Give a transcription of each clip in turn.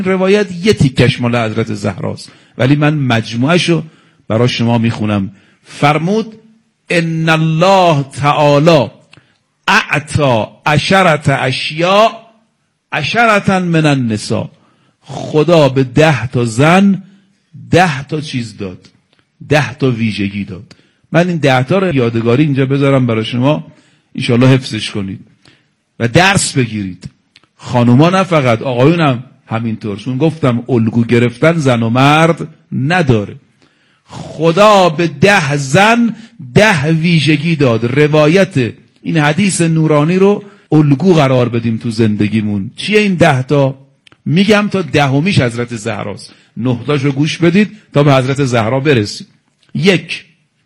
روایت یه تیکش مال حضرت زهراست، ولی من مجموعشو برای شما میخونم. فرمود ان الله تعالی اعطا 10 اشیاء 10 من النساء. خدا به 10 تا زن 10 تا چیز داد، 10 تا ویژگی داد. من این 10 تا رو یادگاری اینجا بذارم برای شما، انشالله حفظش کنید و درس بگیرید. خانوما نه فقط، آقایون هم همینطور، چون گفتم الگو گرفتن زن و مرد نداره. خدا به 10 زن 10 ویژگی داد. روایت این حدیث نورانی رو الگو قرار بدیم تو زندگیمون. چیه این 10 تا؟ میگم تا 10میش حضرت زهراست، 9 تاشو گوش بدید تا به حضرت زهرا برسید. 1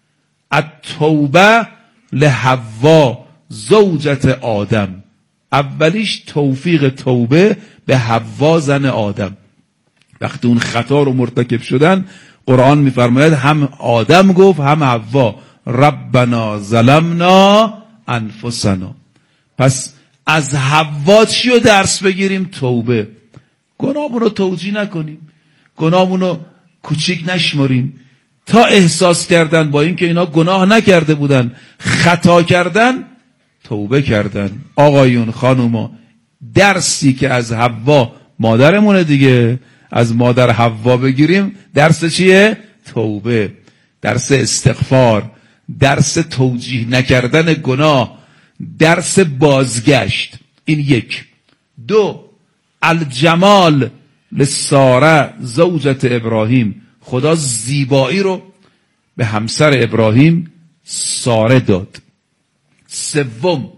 التوبه لحوا زوجت آدم. اولیش توفیق توبه به حوا زن آدم. وقتی اون خطا رو مرتکب شدن، قرآن میفرماید هم آدم گفت هم حوا ربنا ظلمنا انفسنا. پس از حوا چی رو درس بگیریم؟ توبه. گناهمون رو توجیه نکنیم، گناهمون رو کوچیک نشماریم. تا احساس کردن با این که اینا گناه نکرده بودن، خطا کردن، توبه کردن. آقایون خانوما، درسی که از حوا مادرمونه دیگه، از مادر حوا بگیریم، درس چیه؟ توبه، درس استغفار، درس توجیه نکردن گناه، درس بازگشت. این 1. 2 الجمال لساره زوجت ابراهیم. خدا زیبایی رو به همسر ابراهیم ساره داد. 3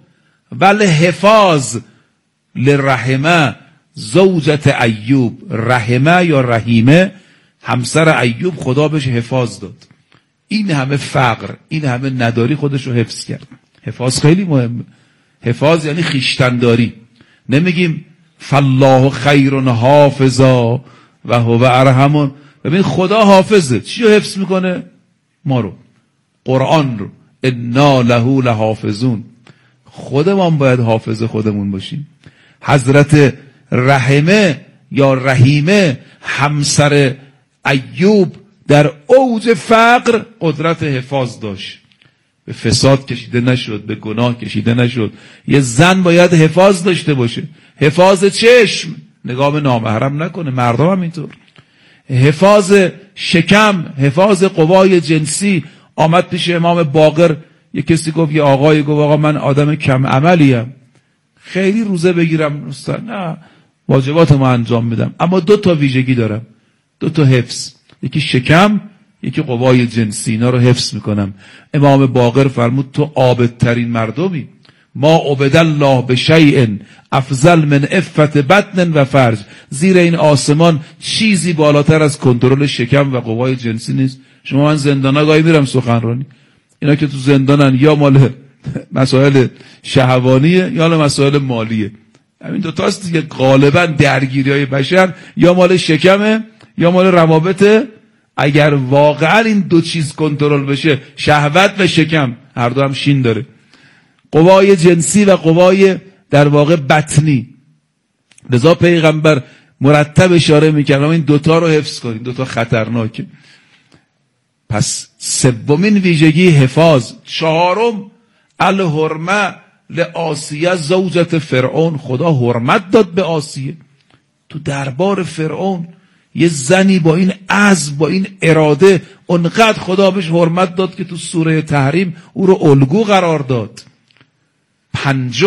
والحفاظ لرحمه زوجت ایوب. رحمه یا رحیمه، همسر ایوب، خدا بهش حفاظ داد. این همه فقر، این همه نداری، خودش رو حفظ کرد. حفاظ خیلی مهمه. حفاظ یعنی خیشتنداری. نمیگیم فالله خیر حافظا و هو ارحم. ببین خدا حافظه. چی رو حفظ میکنه؟ ما رو، قرآن رو. انا له لحافظون. خودمون باید حافظ خودمون باشیم. حضرت رحمه یا رحیمه، همسر ایوب، در اوج فقر قدرت حفاظ داشت. به فساد کشیده نشد، به گناه کشیده نشد. یه زن باید حفاظ داشته باشه. حفاظ چشم، نگاه به نامحرم نکنه. مردم هم اینطور. حفاظ شکم، حفاظ قوای جنسی. آمد پیش امام باقر یه کسی گفت، یه آقای گفت آقا من آدم کم عملیم، خیلی روزه بگیرم نه، واجبات ما انجام میدم، اما 2 تا ویژگی دارم، 2 تا حفظ، یکی شکم، یکی قوای جنسی. اینا رو حفظ میکنم. امام باقر فرمود تو عابدترین مردمی. ما عبد الله بشیء افضل من عفت بطن و فرج. زیر این آسمان چیزی بالاتر از کنترل شکم و قوای جنسی نیست. شما من زندانا گاهی میرم سخنرانی، اینا که تو زندانن یا مال مسائل شهوانیه یا مال مسائل مالیه. همین 2 تاست دیگه. غالبا درگیری‌های بشر یا مال شکمه یا مال روابط. اگر واقعا این 2 چیز کنترل بشه، شهوت و شکم، هر دو هم شین داره، قوای جنسی و قوای در واقع بطنی. لذا پیغمبر مرتب اشاره میکنه این 2 تا رو حفظ کنید، 2 تا خطرناکه. پس 3 ویژگی حفاظ. 4 الحرمه لآسیه زوجت فرعون. خدا حرمت داد به آسیه. تو دربار فرعون یه زنی با این عزم، با این اراده، اونقدر خدا بهش حرمت داد که تو سوره تحریم او رو الگو قرار داد. 5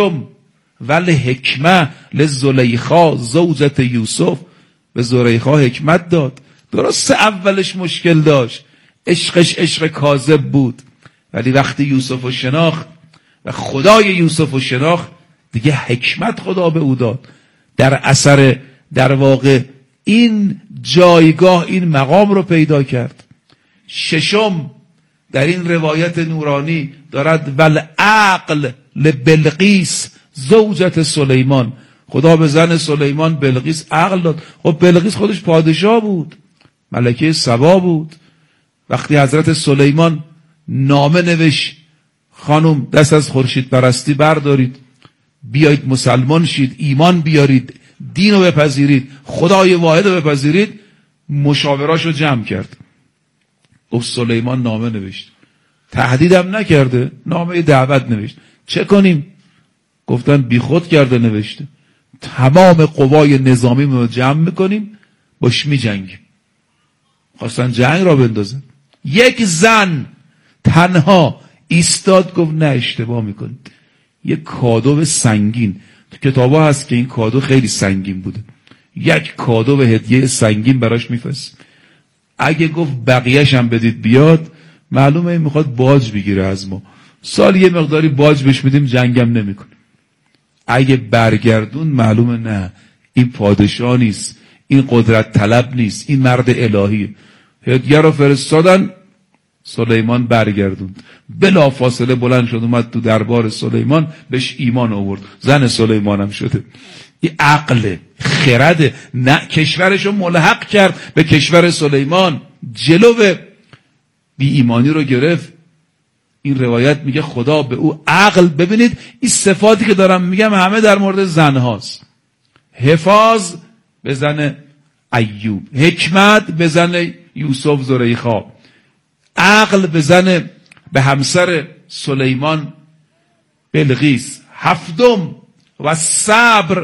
والحکمه لزلیخا زوجت یوسف. به زلیخا حکمت داد. درسته اولش مشکل داشت، عشقش عشق کاذب بود، ولی وقتی یوسف رو شناخت و خدای یوسف رو شناخت، دیگه حکمت خدا به او داد. در اثر در واقع این جایگاه، این مقام رو پیدا کرد. 6 در این روایت نورانی دارد والعقل لبلقیس زوجت سلیمان. خدا به زن سلیمان بلقیس عقل داد. خب بلقیس خودش پادشاه بود، ملکه سبا بود. وقتی حضرت سلیمان نامه نوشت خانم دست از خورشید پرستی بردارید، بیایید مسلمان شید، ایمان بیارید، دین رو بپذیرید، خدای واحد رو بپذیرید. مشاوراش رو جمع کرد، گفت سلیمان نامه نوشت، تهدیدم نکرده، نامه دعوت نوشت، چه کنیم؟ گفتن بی خود کرده نوشته، تمام قوای نظامی رو جمع میکنیم باش میجنگیم. خواستن جنگ را بندازن. یک زن تنها ایستاد گفت نه اشتباه میکنید، یک کادو سنگین، تو کتابا هست که این کادو خیلی سنگین بوده، یک کادو هدیه سنگین براش میفرست. اگه گفت بقیه‌ش هم بدید بیاد، معلومه این میخواد باج بگیره از ما، سال یه مقداری باج بهش میدیم جنگم نمیکنه. اگه برگردون معلومه نه این پادشاه نیست، این قدرت طلب نیست، این مرد الهیه. هدیه رو فرستادن، سلیمان برگردوند، بلا فاصله بلند شد اومد تو دربار سلیمان، بهش ایمان آورد، زن سلیمان هم شده. این عقل خرد، نه کشورشو ملحق کرد به کشور سلیمان، جلو بی ایمانی رو گرفت. این روایت میگه خدا به او عقل، ببینید این صفاتی که دارم میگم همه در مورد زن هاست. حفاظ به زن ایوب، حکمت به زن یوسف زلیخا، عقل به زن به همسر سلیمان بلقیس، هفتم و صبر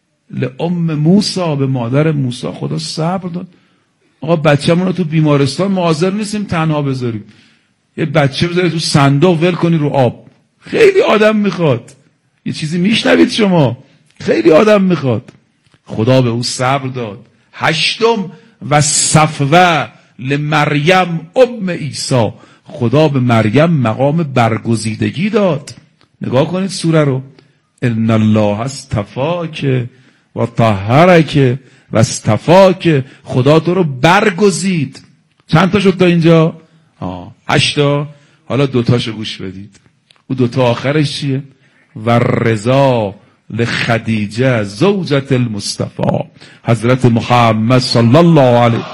لام موسی، به مادر موسی خدا صبر داد. آقا بچه‌مون رو تو بیمارستان ما حاضر نیستیم تنها بذاریم، یه بچه بذاری تو صندوق ول کنی رو آب، خیلی آدم میخواد. یه چیزی میشنوید شما؟ خیلی آدم میخواد. خدا به او صبر داد. هشتم و صفوه لمریم ام عیسی، خدا به مریم مقام برگزیدگی داد. نگاه کنید سوره رو، ان الله اصطفاک و طهرک و اصطفاک، خدا تو رو برگزید. چند تا شد تا اینجا؟ 8 تا. حالا 2 تاشو گوش بدید. او 2 تا آخرش چیه؟ و رضا لخدیجه زوجة المصطفى، حضرت محمد صلی الله علیه.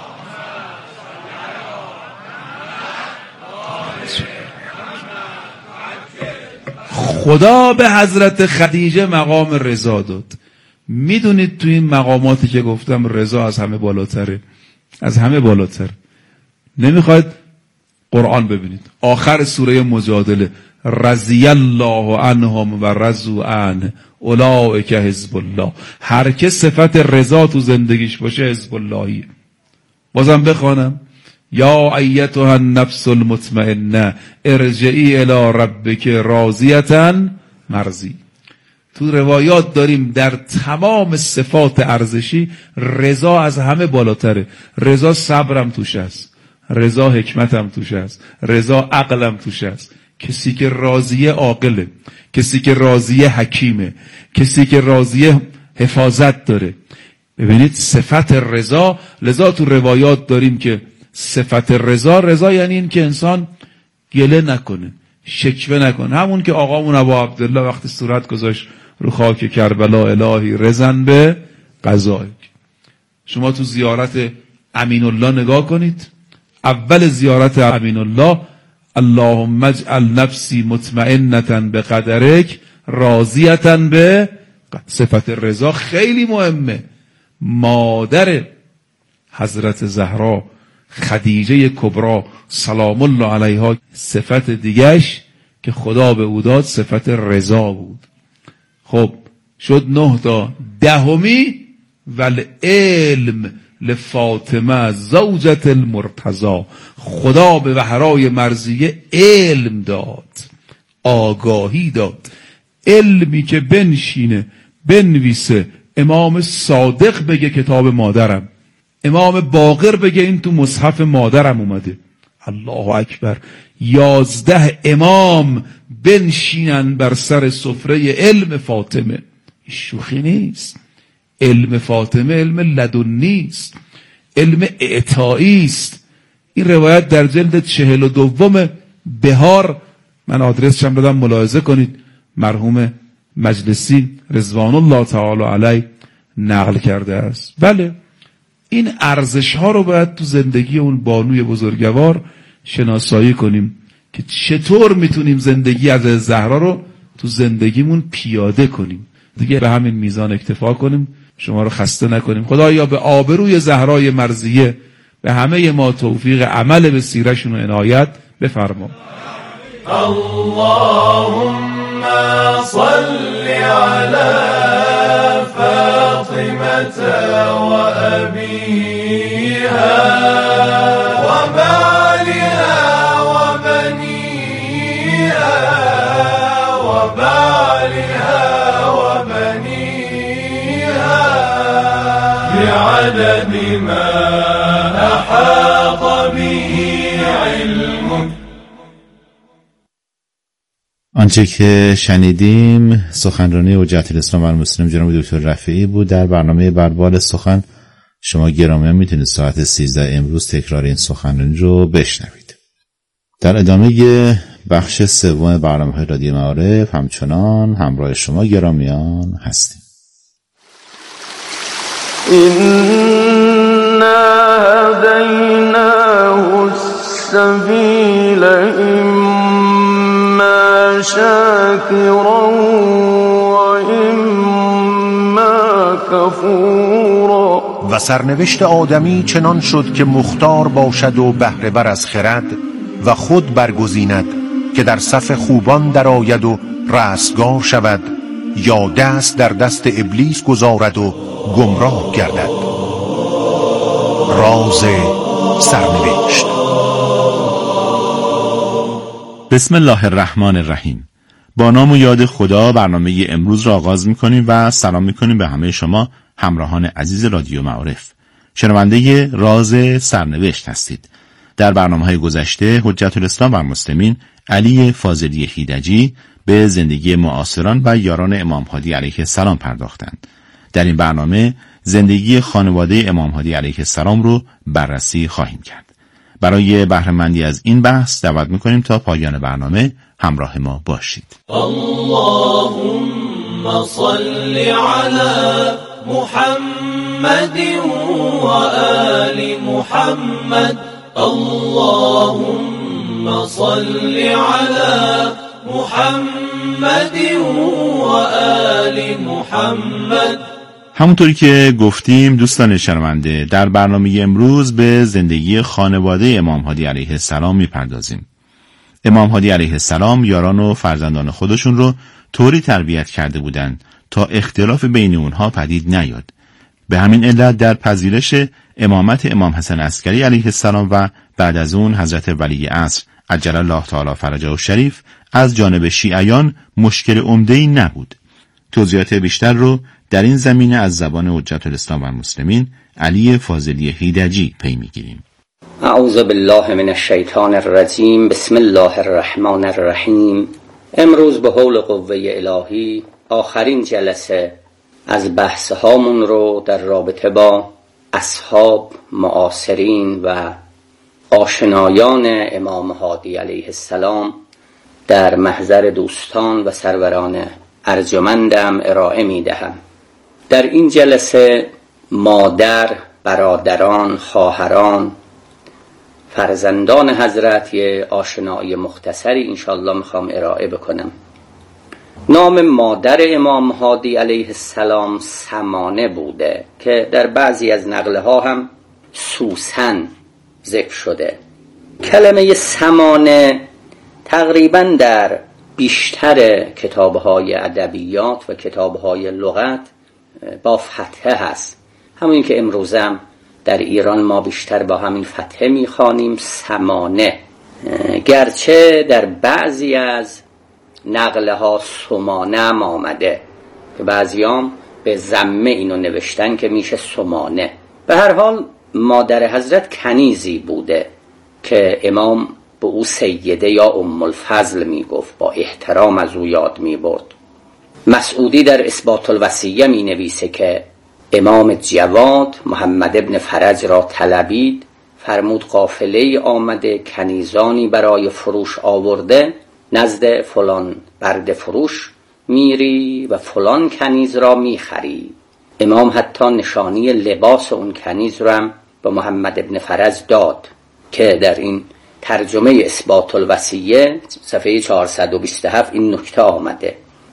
خدا به حضرت خدیجه مقام رضا داد. میدونید تو این مقاماتی که گفتم رضا از همه بالاتره، از همه بالاتر. نمیخواید قرآن ببینید، آخر سوره مجادله، رضی الله عنهم و رضوا عنه اولئک حزب الله. هر که صفت رضا تو زندگیش باشه حزب اللهیه. بازم بخوانم، یا ایتها النفس المطمئنه ارجعی الی ربک راضیة مرضی. تو روایات داریم در تمام صفات ارزشی رضا از همه بالاتره. رضا صبرم توش است، رضا حکمتم توش است، رضا عقلم توش است. کسی که راضیه عاقله، کسی که راضیه حکیمه، کسی که راضیه حفاظت داره. ببینید صفت رضا، لذا تو روایات داریم که صفت رضا یعنی این که انسان گله نکنه، شکوه نکنه. همون که آقامون ابا عبدالله وقتی صورت گذاشت رو خاک کربلا، الهی رضن به قضایک. شما تو زیارت امین الله نگاه کنید، اول زیارت امین الله، اللهم اجعل نفسی مطمئنة بقدرک راضیة به. صفت رضا خیلی مهمه. مادر حضرت زهرا خدیجه کبرا سلام الله علیها، صفت دیگهش که خدا به او داد صفت رضا بود. خب شد 9 تا. 10 والعلم لفاطمه زوجة المرتضی، خدا به بهرای مرضیه علم داد، آگاهی داد، علمی که بنشینه بنویسه امام صادق بگه کتاب مادرم، امام باقر بگه این تو مصحف مادرم اومده. الله اکبر. 11 امام بنشینن بر سر سفره علم فاطمه. شوخی نیست. علم فاطمه علم لدنی است، علم اعطایی است. این روایت در جلد 42 بهار، من آدرسش هم دادم ملاحظه کنید، مرحوم مجلسی رضوان الله تعالی علیه نقل کرده است. بله این ارزش ها رو باید تو زندگی اون بانوی بزرگوار شناسایی کنیم که چطور میتونیم زندگی از زهرا رو تو زندگیمون پیاده کنیم. دیگه به همین میزان اکتفا کنیم. شما رو خسته نکنیم. خدایا به آبروی زهرای مرضیه به همه ما توفیق عمل به سیرشون و عنایت بفرما. اللهم صل على فاطمة وأبيها وبعلها وبنيها وبعلها وبنيها بعدد ما أحاط به علمك. آنچه که شنیدیم سخنرانی حجت الاسلام و المسلمین جناب دکتر رفیعی بود. در برنامه بربال سخن شما گرامیان میتونید ساعت 13 امروز تکرار این سخنرانی رو بشنوید. در ادامه بخش سوم برنامه رادیو معارف همچنان همراه شما گرامیان هستیم. إنا هديناه السبيل إما شاكرا وإما كفورا. و سرنوشت آدمی چنان شد که مختار باشد و بهره بر از خرد و خود برگزیند که در صف خوبان درآید و رستگار شود یا دست در دست ابلیس گذارد و گمراه گردد. راز سرنوشت. بسم الله الرحمن الرحیم. با نام و یاد خدا برنامه امروز را آغاز می‌کنیم و سلام می‌کنیم به همه شما همراهان عزیز رادیو معارف. شنونده راز سرنوشت هستید. در برنامه‌های گذشته حجت الاسلام و المسلمین علی فاضلی هیدجی به زندگی معاصران و یاران امام هادی علیه السلام پرداختند. در این برنامه زندگی خانواده امام هادی علیه السلام رو بررسی خواهیم کرد. برای بهره‌مندی از این بحث دعوت می‌کنیم تا پایان برنامه همراه ما باشید. اللهم صل على محمد و آل محمد. اللهم صل على محمد و آل محمد. همونطوری که گفتیم دوستان شنونده، در برنامه امروز به زندگی خانواده امام هادی علیه السلام میپردازیم. امام هادی علیه السلام یاران و فرزندان خودشون رو طوری تربیت کرده بودند تا اختلاف بین اونها پدید نیاد. به همین علت در پذیرش امامت امام حسن عسکری علیه السلام و بعد از اون حضرت ولی عصر عجل الله تعالی فرجه الشریف از جانب شیعیان مشکل عمده‌ای نبود. توضیحات بیشتر رو در این زمینه از زبان حجت الاسلام و المسلمین علی فاضلی هیدجی پی میگیریم. اعوذ بالله من الشیطان الرجیم. بسم الله الرحمن الرحیم. امروز به حول قوه الهی آخرین جلسه از بحث هامون رو در رابطه با اصحاب، معاصرین و آشنایان امام هادی علیه السلام در محضر دوستان و سروران ارجمندم ارائه می دهم. در این جلسه مادر، برادران، خواهران، فرزندان حضرت یه آشنایی مختصری انشاءالله میخوام ارائه بکنم. نام مادر امام هادی علیه السلام سمانه بوده که در بعضی از نقله ها هم سوسن ذکر شده. کلمه سمانه تقریبا در بیشتر کتاب‌های ادبیات و کتاب‌های لغت با فتحه هست. همون که امروز هم در ایران ما بیشتر با همین فتحه می‌خوانیم سمانه، گرچه در بعضی از نقله ها سمانه هم آمده که بعضیام به ضمه اینو نوشتن که میشه سمانه. به هر حال مادر حضرت کنیزی بوده که امام به او سیده یا ام الفضل میگفت، با احترام از او یاد میبرد. مسعودی در اثبات الوصیه می نویسه که امام جواد محمد ابن فرج را طلبید، فرمود قافله آمده کنیزانی برای فروش آورده، نزد فلان برده فروش میری و فلان کنیز را میخری. امام حتی نشانی لباس اون کنیز را هم به محمد ابن فرج داد که در این ترجمه اثبات الوصیه صفحه 427 این نکته آمده.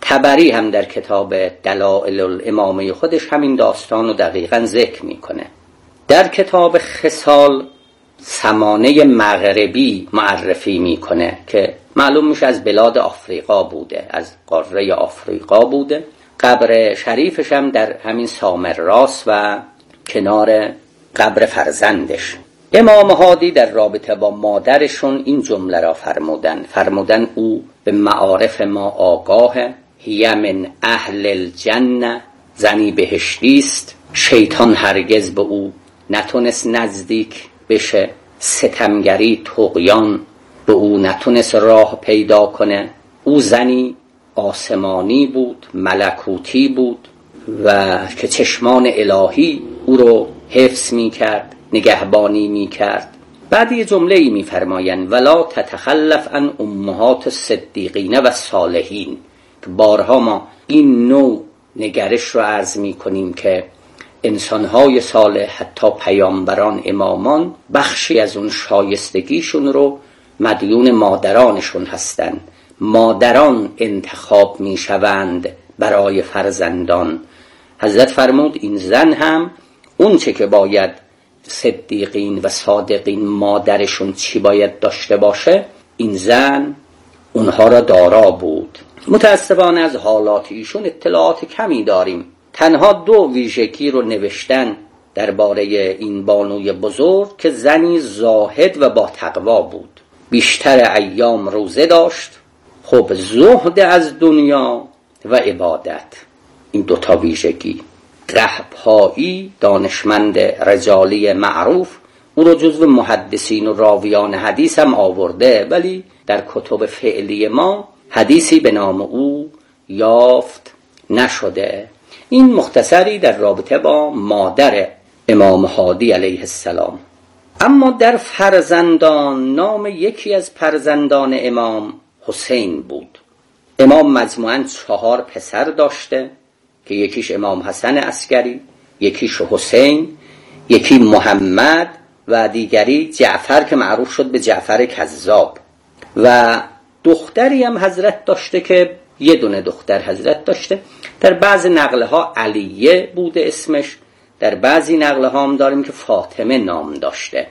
طبری هم در کتاب دلائل الامامه خودش همین داستان رو دقیقاً ذکر میکنه. در کتاب خصال سمانه مغربی معرفی میکنه که معلوم میشه از بلاد آفریقا بوده، از قاره آفریقا بوده. قبر شریفش هم در همین سامراست و کنار قبر فرزندش. امام هادی در رابطه با مادرشون این جمله را فرمودن او به معارف ما آگاهه، هی من اهل الجنه، زنی بهشتی است، شیطان هرگز به او نتونست نزدیک بشه، ستمگری طغیان به او نتونست راه پیدا کنه. او زنی آسمانی بود، ملکوتی بود و که چشمان الهی او رو حفظ می کرد، نگهبانی می کرد. بعد یه جمله ای می فرمایند ولا تتخلف عن امهات الصدیقین و صالحین، که بارها ما این نوع نگرش رو عرض می کنیم که انسانهای صالح، حتی پیامبران، امامان، بخشی از اون شایستگیشون رو مدیون مادرانشون هستن. مادران انتخاب می شوند برای فرزندان. حضرت فرمود این زن هم اون چه که باید صدیقین و صادقین مادرشون چی باید داشته باشه، این زن اونها را دارا بود. متاسفانه از حالات ایشون اطلاعات کمی داریم. تنها 2 ویژگی رو نوشتن درباره این بانوی بزرگ که زنی زاهد و با تقوا بود، بیشتر ایام روزه داشت، خب زهد از دنیا و عبادت. این 2 ویژگی. قحطایی دانشمند رجالی معروف او رو جزو محدثین و راویان حدیث هم آورده، ولی در کتب فعلی ما حدیثی به نام او یافت نشده. این مختصری در رابطه با مادر امام هادی علیه السلام. اما در فرزندان، نام یکی از فرزندان امام حسین بود. امام مجموعاً 4 پسر داشته که یکیش امام حسن عسکری، یکیش حسین، یکی محمد و دیگری جعفر که معروف شد به جعفر کذاب. و دختری هم حضرت داشته که 1 دختر حضرت داشته. در بعض نقله ها علیه بوده اسمش، در بعضی نقله ها هم داریم که فاطمه نام داشته.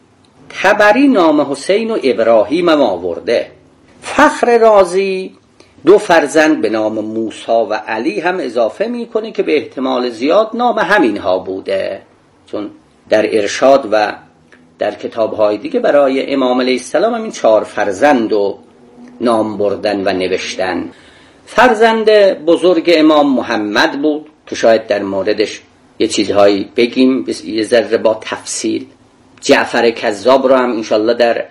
طبری نام حسین و ابراهیم هم آورده. فخر رازی 2 فرزند به نام موسی و علی هم اضافه میکنه که به احتمال زیاد نام همین ها بوده، چون در ارشاد و در کتاب‌های دیگه برای امام علیه السلام همین 4 فرزند رو نام بردن و نوشتن. فرزند بزرگ امام محمد بود که شاید در موردش یه چیزهایی بگیم یه ذره با تفصیل. جعفر کذاب رو هم انشالله در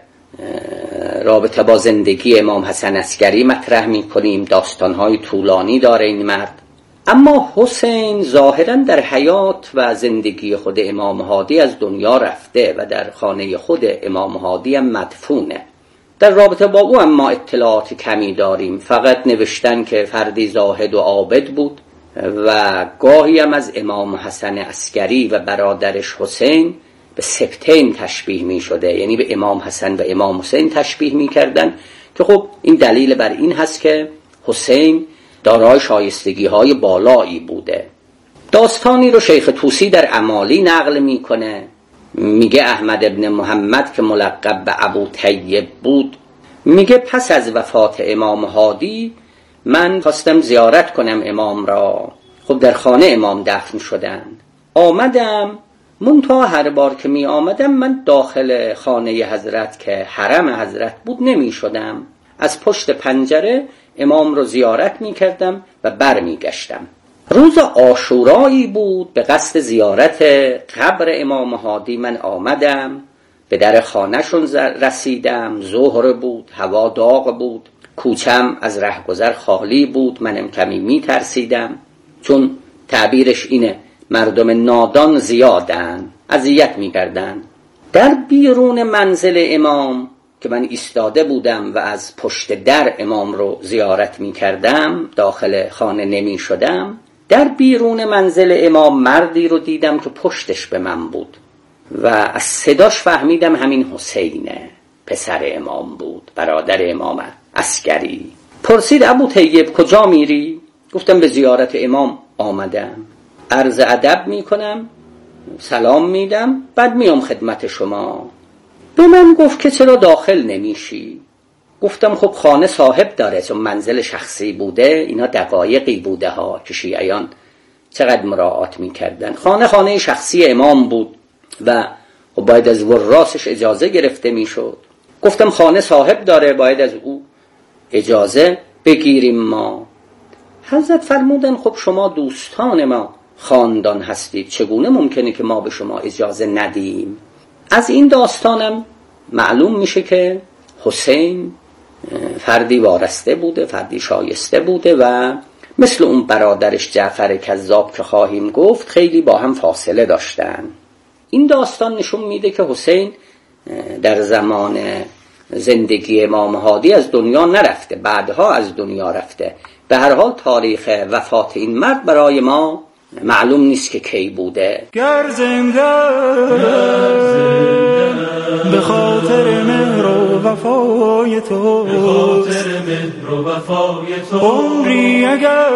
رابطه با زندگی امام حسن عسکری مطرح می‌کنیم. داستان‌های طولانی داره این مرد. اما حسین ظاهراً در حیات و زندگی خود امام هادی از دنیا رفته و در خانه خود امام هادی هم مدفونه. در رابطه با او هم ما اطلاعات کمی داریم. فقط نوشتن که فردی زاهد و عابد بود و گاهی هم از امام حسن عسکری و برادرش حسین به سبتین تشبیه می شده، یعنی به امام حسن و امام حسین تشبیه می کردن که خب این دلیل بر این هست که حسین دارای شایستگی های بالایی بوده. داستانی رو شیخ طوسی در امالی نقل میکنه. میگه احمد ابن محمد که ملقب به ابو طیب بود، میگه پس از وفات امام هادی من خواستم زیارت کنم امام را. خب در خانه امام دفن شدن. آمدم، منتها هر بار که می آمدم من داخل خانه حضرت که حرم حضرت بود نمی شدم. از پشت پنجره امام رو زیارت می کردم و بر می گشتم. روز عاشورایی بود، به قصد زیارت قبر امام هادی من آمدم. به در خانه‌شون رسیدم. ظهر بود، هوا داغ بود، کوچم از رهگذر خالی بود. منم کمی می ترسیدم، چون تعبیرش اینه مردم نادان زیادن، اذیت می کردن. در بیرون منزل امام که من ایستاده بودم و از پشت در امام رو زیارت می کردم، داخل خانه نمی شدم، در بیرون منزل امام مردی رو دیدم که پشتش به من بود و از صداش فهمیدم همین حسینه، پسر امام بود، برادر امام عسکری. پرسید ابو طیب کجا میری؟ گفتم به زیارت امام آمدم، عرض ادب میکنم، سلام میدم، بعد میام خدمت شما. به من گفت که چرا داخل نمیشی؟ گفتم خب خانه صاحب داره، چون منزل شخصی بوده، اینا دقایقی بوده ها که شیعیان چقدر مراعات میکردن. خانه شخصی امام بود و باید از وراسش اجازه گرفته میشد. گفتم خانه صاحب داره، باید از او اجازه بگیریم ما. حضرت فرمودن خب شما دوستان ما خاندان هستید، چگونه ممکنه که ما به شما اجازه ندیم؟ از این داستانم معلوم میشه که حسین فردی وارسته بوده، فردی شایسته بوده و مثل اون برادرش جعفر کذاب که خواهیم گفت خیلی با هم فاصله داشتن. این داستان نشون میده که حسین در زمان زندگی امام هادی از دنیا نرفته، بعدها از دنیا رفته. به هر حال تاریخ وفات این مرد برای ما معلوم نیست که کی بوده. گر زنده به خاطر مهر و وفای تو، عمری اگر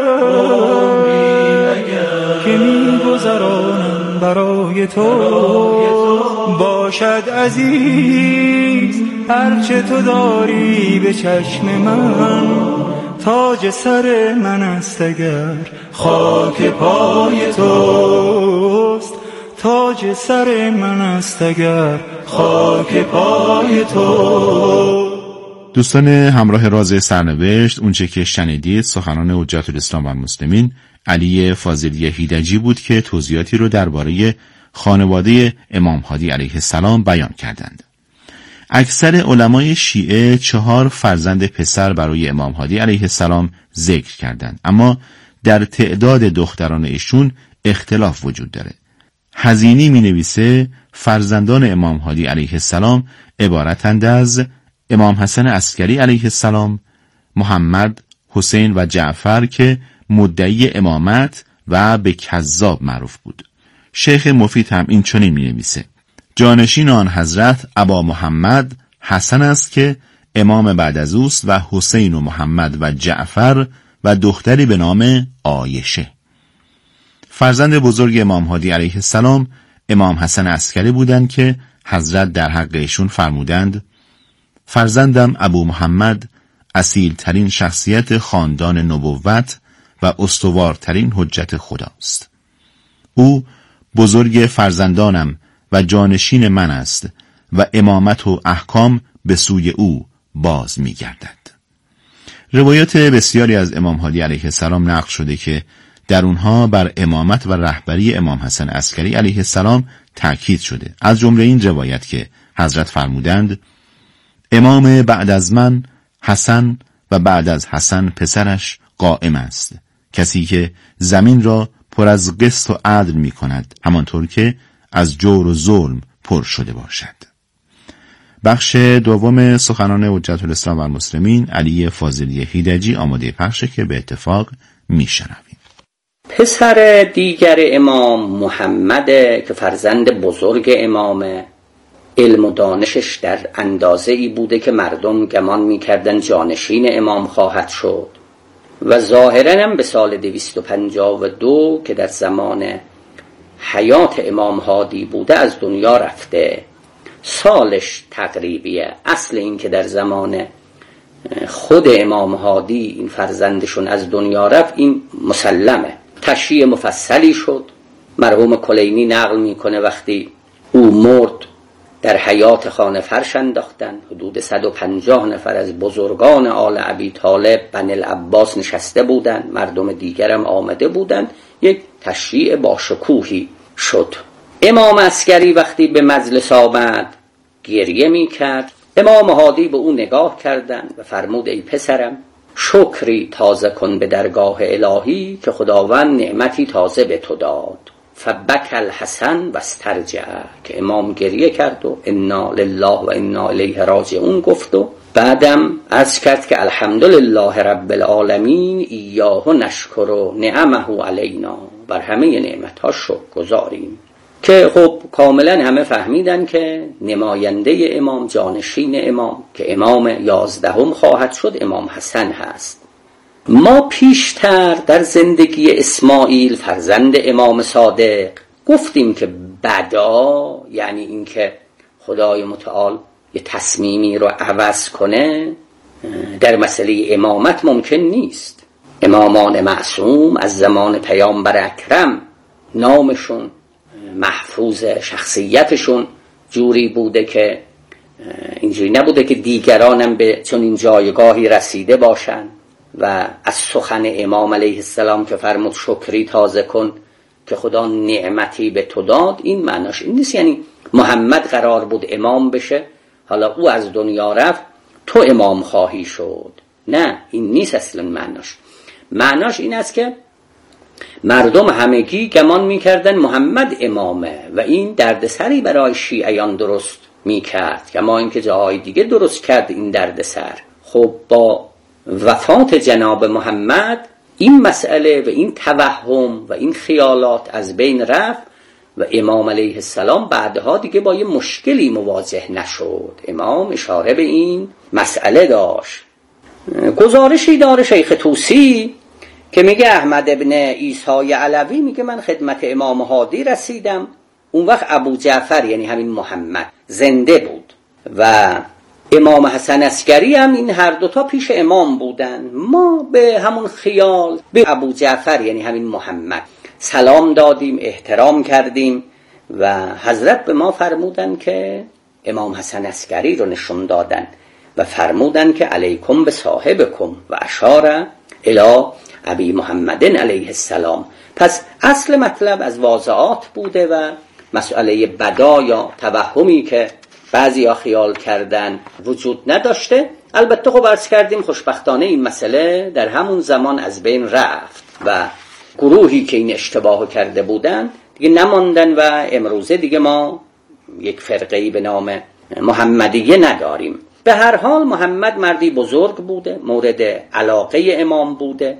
که می‌گذرانم برای تو، باشد عزیز هرچه تو داری به چشم من، تاج سر من است اگر خاک پای توست، تاج سر من است اگر خاک پای تو. دوستان همراه راز سرنوشت، اونچه که شنیدید سخنان حجت الاسلام و المسلمین علی فاضلی هیدجی بود که توضیحاتی رو درباره خانواده امام هادی علیه السلام بیان کردند. اکثر علمای شیعه 4 فرزند پسر برای امام هادی علیه السلام ذکر کردند، اما در تعداد دختران ایشون اختلاف وجود داره. حزینی می نویسه فرزندان امام هادی علیه السلام عبارتند از امام حسن عسکری علیه السلام، محمد، حسین و جعفر که مدعی امامت و به کذاب معروف بود. شیخ مفید هم این چنین می نویسه جانشین آن حضرت ابا محمد حسن است که امام بعد از اوست و حسین و محمد و جعفر و دختری به نام عایشه. فرزند بزرگ امام هادی علیه السلام امام حسن عسکری بودند که حضرت در حق ایشون فرمودند فرزندم ابو محمد اصیل ترین شخصیت خاندان نبوت و استوارترین حجت خداست. او بزرگ فرزندانم و جانشین من است و امامت و احکام به سوی او باز می گردد. روایات بسیاری از امام هادی علیه السلام نقل شده که در اونها بر امامت و رهبری امام حسن عسکری علیه السلام تأکید شده. از جمله این روایت که حضرت فرمودند امام بعد از من حسن و بعد از حسن پسرش قائم است، کسی که زمین را پر از قسط و عدل می کند، همانطور که از جور و ظلم پر شده باشد. بخش دوم سخنان حجت الاسلام و المسلمین علی فاضلی هیدجی آماده پخشه که به اتفاق می شنویم. پسر دیگر امام محمد که فرزند بزرگ امامه، علم و دانشش در اندازه‌ای بوده که مردم گمان می‌کردن جانشین امام خواهد شد و ظاهراً هم به سال 252 که در زمان حیات امام هادی بوده از دنیا رفته. سالش تقریبیه. اصل این که در زمان خود امام هادی این فرزندشون از دنیا رفت این مسلمه. تشریح مفصلی شد. مرحوم کلینی نقل میکنه وقتی او مرد در حیات خانه فرش انداختن، حدود 150 نفر از بزرگان آل ابی طالب بنی العباس نشسته بودند، مردم دیگرم آمده بودند، یک تشریع با شکوهی شد. امام عسکری وقتی به مجلس آمد گریه می کرد. امام هادی به او نگاه کردند و فرمود ای پسرم شکری تازه کن به درگاه الهی که خداوند نعمتی تازه به تو داد. فبک الحسن و استرجع، که امام گریه کرد و انا لله و انا الیه راجعون گفت و بعدم عرض کرد که الحمدلله رب العالمین ایاه نشکر و نعمه علینا، بر همه نعمت‌ها شکر گزاریم. که خب کاملا همه فهمیدن که نماینده امام، جانشین امام که امام 11 خواهد شد، امام حسن هست. ما پیشتر در زندگی اسماعیل فرزند امام صادق گفتیم که بدا یعنی اینکه خدای متعال یه تصمیمی رو عوض کنه در مسئله امامت ممکن نیست. امامان معصوم از زمان پیامبر اکرم نامشون محفوظ، شخصیتشون جوری بوده که اینجوری نبوده که دیگرانم به چنین جایگاهی رسیده باشن. و از سخن امام علیه السلام که فرمود شکری تازه کن که خدا نعمتی به تو داد، این معناش این نیست یعنی محمد قرار بود امام بشه، حالا او از دنیا رفت تو امام خواهی شد. نه، این نیست اصلا معناش. معناش این است که مردم همگی گمان میکردن محمد امامه و این دردسری برای شیعیان درست میکرد، کما اینکه جاهای دیگه درست کرد این دردسر. خب با وفات جناب محمد این مسئله و این توهم و این خیالات از بین رفت و امام علیه السلام بعدها دیگه با یه مشکلی مواجه نشد. امام اشاره به این مسئله داشت. گزارشی داره شیخ طوسی که میگه احمد ابن عیسی علوی میگه من خدمت امام هادی رسیدم، اون وقت ابو جعفر یعنی همین محمد زنده بود و امام حسن عسکری هم، این هر دوتا پیش امام بودن. ما به همون خیال به ابو جعفر یعنی همین محمد سلام دادیم، احترام کردیم و حضرت به ما فرمودن که امام حسن عسکری رو نشون دادن و فرمودن که علیکم به صاحبکم و اشاره الی ابی محمد علیه السلام. پس اصل مطلب از واضحات بوده و مسئله بدا یا توهمی که بعضیا خیال کردن وجود نداشته. البته خب عرض کردیم خوشبختانه این مسئله در همون زمان از بین رفت و گروهی که این اشتباه کرده بودن دیگه نماندن و امروزه دیگه ما یک فرقه‌ای به نام محمدیه نداریم. به هر حال محمد مردی بزرگ بوده، مورد علاقه امام بوده،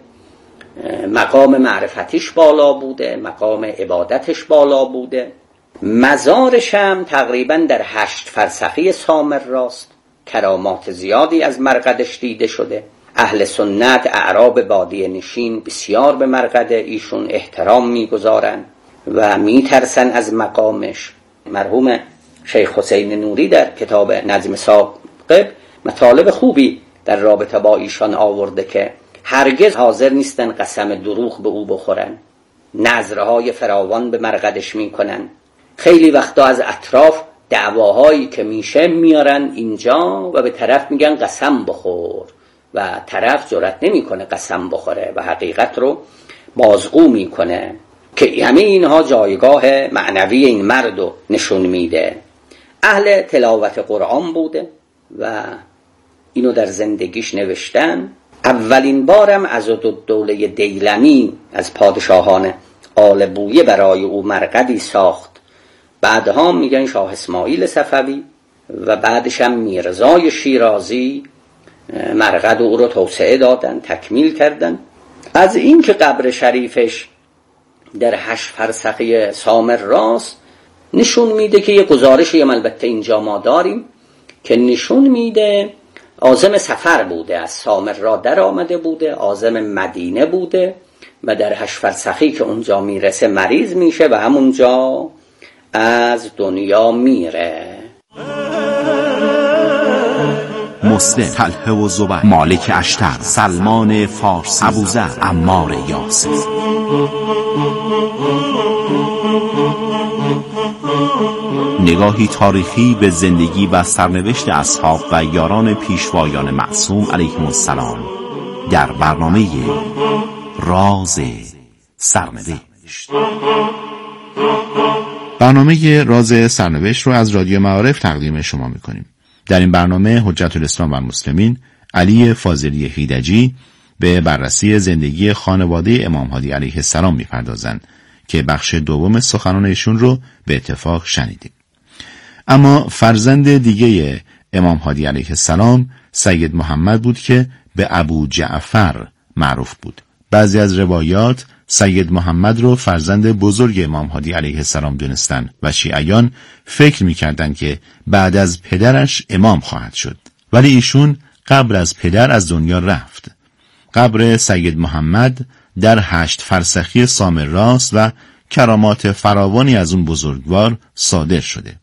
مقام معرفتش بالا بوده، مقام عبادتش بالا بوده. مزارش هم تقریبا در 8 فرسخی سامراست. کرامات زیادی از مرقدش دیده شده. اهل سنت اعراب بادیه نشین بسیار به مرقد ایشون احترام میگذارن و میترسن از مقامش. مرحوم شیخ حسین نوری در کتاب نظم ثاقب مطالب خوبی در رابطه با ایشان آورده که هرگز حاضر نیستن قسم دروغ به او بخورن، نذرهای فراوان به مرقدش میکنن. خیلی وقتا از اطراف دعواهایی که میشه میارن اینجا و به طرف میگن قسم بخور و طرف جرأت نمیکنه قسم بخوره و حقیقت رو بازگو میکنه که همه اینها جایگاه معنوی این مرد رو نشون میده. اهل تلاوت قرآن بوده و اینو در زندگیش نوشتن. اولین بارم عضدالدوله دیلمی از پادشاهان آل بویه برای او مرقدی ساخت. بعدها میگن شاه اسماعیل صفوی و بعدش هم میرزای شیرازی مرقد او رو توسعه دادن، تکمیل کردن. از این که قبر شریفش در 8 فرسخی سامراست نشون میده که یه گزارشی هم البته اینجا ما داریم که نشون میده عازم سفر بوده، از سامرا در آمده بوده، عازم مدینه بوده و در 8 فرسخی که اونجا میرسه مریض میشه و همونجا از دنیا میره. مسلم، طلحه و زبیر، مالک اشتر، سلمان فارسی، ابوذر، عمار یاسر. نگاهی تاریخی به زندگی و سرنوشت اصحاب و یاران پیشوایان معصوم علیهم السلام در برنامه راز سرنوشت. برنامه راز سرنوشت رو از رادیو معارف تقدیم شما میکنیم. در این برنامه حجت الاسلام و المسلمین علی فاضلی هیدجی به بررسی زندگی خانواده امام هادی علیه السلام میپردازند که بخش دوم سخنان ایشون رو به اتفاق شنیدیم. اما فرزند دیگه امام هادی علیه السلام سید محمد بود که به ابو جعفر معروف بود. بعضی از روایات سید محمد رو فرزند بزرگ امام هادی علیه السلام دونستن و شیعیان فکر می‌کردند که بعد از پدرش امام خواهد شد. ولی ایشون قبل از پدر از دنیا رفت. قبر سید محمد در 8 فرسخی سامراست و کرامات فراوانی از اون بزرگوار صادر شده.